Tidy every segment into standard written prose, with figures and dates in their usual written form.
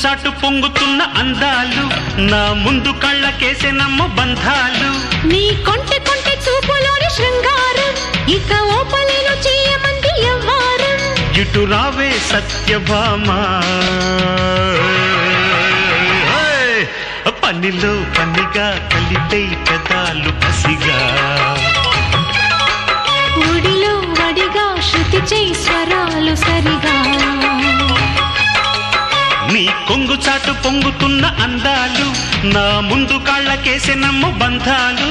చాటు పొంగుతున్న అందాలు నా ముందు కళ్ళకేసే నమ్మ బంధాలు నీ కొంటె కొంటె చూపులోని శృంగారం ఇక ఓపలేను చేయమంది ఎవ్వారం ఇటు రావే సత్యభామా పనిలో పనిగా కలిపే పెదాలు పసిగా ఒడిలో వడిగా శృతి చేయి స్వరాలు సరిగా నీ కొంగు చాటు పొంగుతున్న అందాలు నా ముందు కాళ్ళకేసే నమ్మ బంధాలు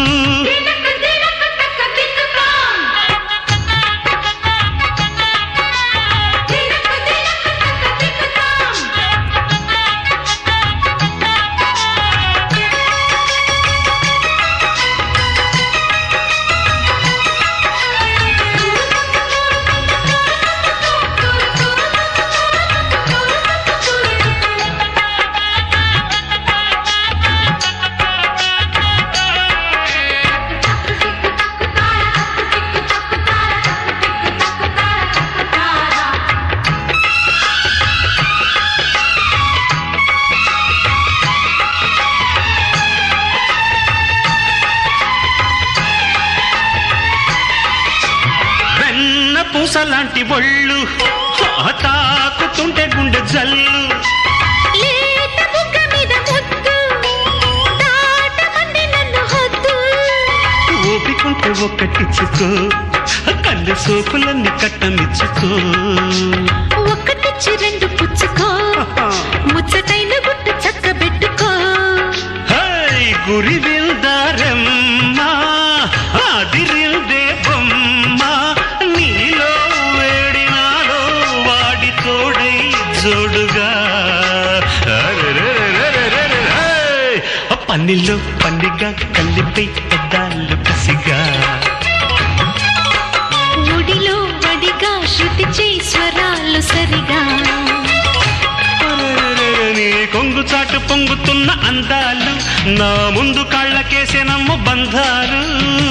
పూసలాంటి ఒళ్ళు తాకుతుంటే గుండె జల్లు ఓపికుంటే ఒక్కటిచ్చుకో కళ్ళు సోకులన్నీ కట్టనిచ్చుకో ఒక్కటిచ్చి రెండు పుచ్చుకో ముచ్చటైన గుట్టు చక్కబెట్టుకో గురి విల్దారమ్మా అదిరిందే జోడుగా పనిలో పనిగా కలిపే పెద్దాలు పసిగా ఒడిలో వడిగా శృతి చేయి స్వరాలు సరిగా నీ కొంగు చాటు పొంగుతున్న అందాలు నా ముందు కాళ్ళకేసే నమ్మ బంధాలు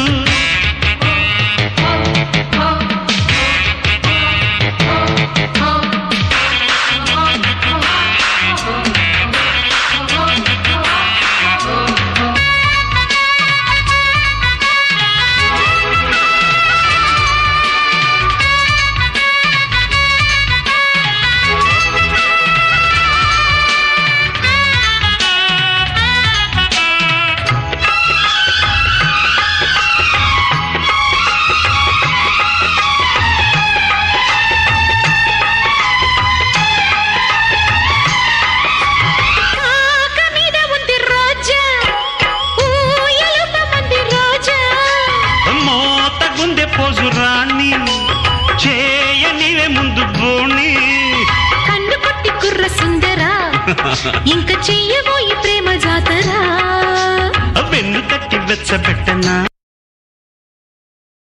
పోజురాణి చేయనివే ముందు బోణి కన్ను కొట్టి కుర్ర సుందరా ఇంక చెయ్యబోయి ప్రేమ జాతరా వెన్ను తట్టి వెచ్చబెట్టనా